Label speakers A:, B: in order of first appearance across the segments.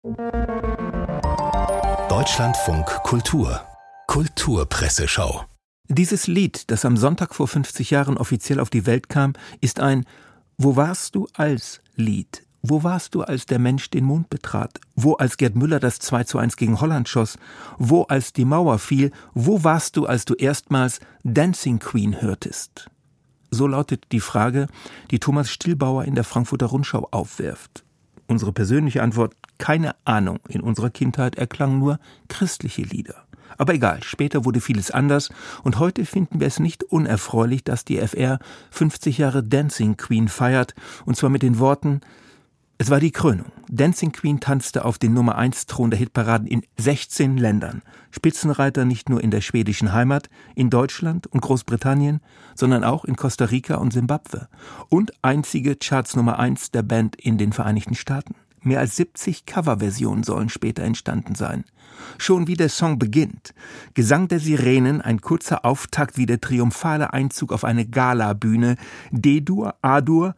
A: Deutschlandfunk Kultur Kulturpresseschau.
B: Dieses Lied, das am Sonntag vor 50 Jahren offiziell auf die Welt kam, ist ein »Wo warst du als« Lied. Wo warst du, als der Mensch den Mond betrat? Wo, als Gerd Müller das 2:1 gegen Holland schoss? Wo, als die Mauer fiel? Wo warst du, als du erstmals Dancing Queen hörtest? So lautet die Frage, die Thomas Stillbauer in der Frankfurter Rundschau aufwirft. Unsere persönliche Antwort: keine Ahnung. In unserer Kindheit erklangen nur christliche Lieder. Aber egal, später wurde vieles anders und heute finden wir es nicht unerfreulich, dass die FR 50 Jahre Dancing Queen feiert, und zwar mit den Worten: Es war die Krönung. Dancing Queen tanzte auf den Nummer-1-Thron der Hitparaden in 16 Ländern. Spitzenreiter nicht nur in der schwedischen Heimat, in Deutschland und Großbritannien, sondern auch in Costa Rica und Simbabwe. Und einzige Charts-Nummer 1 der Band in den Vereinigten Staaten. Mehr als 70 Coverversionen sollen später entstanden sein. Schon wie der Song beginnt. Gesang der Sirenen, ein kurzer Auftakt wie der triumphale Einzug auf eine Galabühne. D-Dur, A-Dur,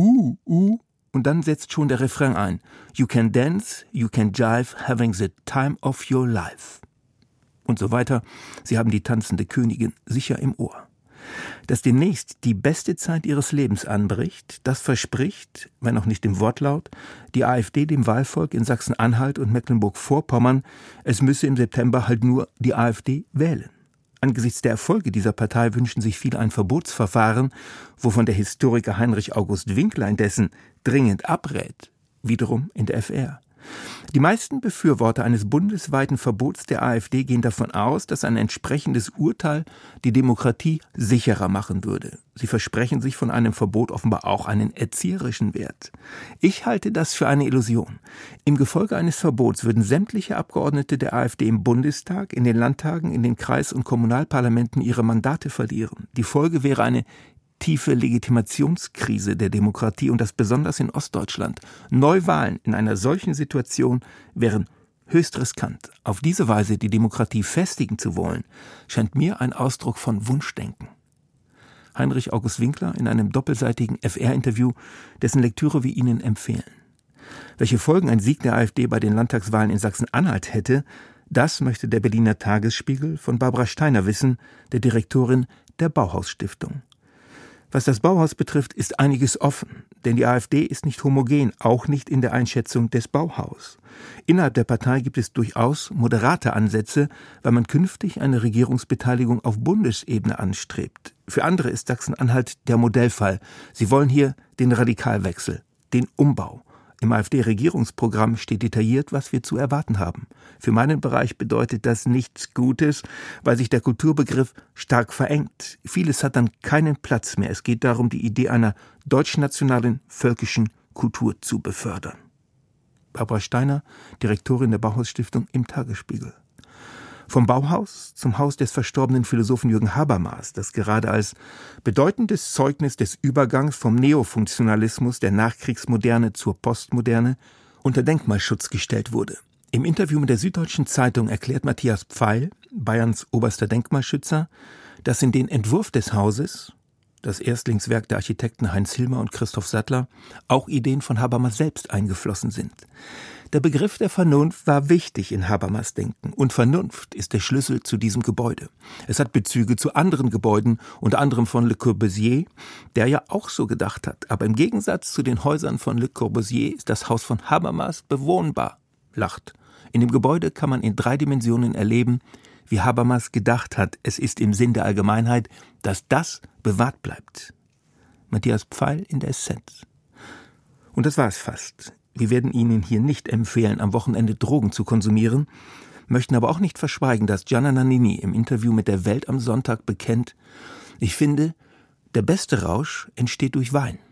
B: und dann setzt schon der Refrain ein. You can dance, you can jive, having the time of your life. Und so weiter. Sie haben die tanzende Königin sicher im Ohr. Dass demnächst die beste Zeit ihres Lebens anbricht, das verspricht, wenn auch nicht im Wortlaut, die AfD dem Wahlvolk in Sachsen-Anhalt und Mecklenburg-Vorpommern, es müsse im September halt nur die AfD wählen. Angesichts der Erfolge dieser Partei wünschen sich viele ein Verbotsverfahren, wovon der Historiker Heinrich August Winkler indessen dringend abrät, wiederum in der FR. Die meisten Befürworter eines bundesweiten Verbots der AfD gehen davon aus, dass ein entsprechendes Urteil die Demokratie sicherer machen würde. Sie versprechen sich von einem Verbot offenbar auch einen erzieherischen Wert. Ich halte das für eine Illusion. Im Gefolge eines Verbots würden sämtliche Abgeordnete der AfD im Bundestag, in den Landtagen, in den Kreis- und Kommunalparlamenten ihre Mandate verlieren. Die Folge wäre eine tiefe Legitimationskrise der Demokratie, und das besonders in Ostdeutschland. Neuwahlen in einer solchen Situation wären höchst riskant. Auf diese Weise die Demokratie festigen zu wollen, scheint mir ein Ausdruck von Wunschdenken. Heinrich August Winkler in einem doppelseitigen FR-Interview, dessen Lektüre wir Ihnen empfehlen. Welche Folgen ein Sieg der AfD bei den Landtagswahlen in Sachsen-Anhalt hätte, das möchte der Berliner Tagesspiegel von Barbara Steiner wissen, der Direktorin der Bauhaus-Stiftung. Was das Bauhaus betrifft, ist einiges offen, denn die AfD ist nicht homogen, auch nicht in der Einschätzung des Bauhaus. Innerhalb der Partei gibt es durchaus moderate Ansätze, weil man künftig eine Regierungsbeteiligung auf Bundesebene anstrebt. Für andere ist Sachsen-Anhalt der Modellfall. Sie wollen hier den Radikalwechsel, den Umbau. Im AfD-Regierungsprogramm steht detailliert, was wir zu erwarten haben. Für meinen Bereich bedeutet das nichts Gutes, weil sich der Kulturbegriff stark verengt. Vieles hat dann keinen Platz mehr. Es geht darum, die Idee einer deutschnationalen, völkischen Kultur zu befördern. Barbara Steiner, Direktorin der Bauhaus-Stiftung im Tagesspiegel. Vom Bauhaus zum Haus des verstorbenen Philosophen Jürgen Habermas, das gerade als bedeutendes Zeugnis des Übergangs vom Neofunktionalismus der Nachkriegsmoderne zur Postmoderne unter Denkmalschutz gestellt wurde. Im Interview mit der Süddeutschen Zeitung erklärt Matthias Pfeil, Bayerns oberster Denkmalschützer, dass in den Entwurf des Hauses, das Erstlingswerk der Architekten Heinz Hilmer und Christoph Sattler, auch Ideen von Habermas selbst eingeflossen sind. Der Begriff der Vernunft war wichtig in Habermas Denken, und Vernunft ist der Schlüssel zu diesem Gebäude. Es hat Bezüge zu anderen Gebäuden, unter anderem von Le Corbusier, der ja auch so gedacht hat. Aber im Gegensatz zu den Häusern von Le Corbusier ist das Haus von Habermas bewohnbar, lacht. In dem Gebäude kann man in 3 Dimensionen erleben, wie Habermas gedacht hat. Es ist im Sinn der Allgemeinheit, dass das bewahrt bleibt. Matthias Pfeil in der Essenz. Und das war es fast. Wir werden Ihnen hier nicht empfehlen, am Wochenende Drogen zu konsumieren, möchten aber auch nicht verschweigen, dass Gianna Nannini im Interview mit der Welt am Sonntag bekennt: Ich finde, der beste Rausch entsteht durch Wein.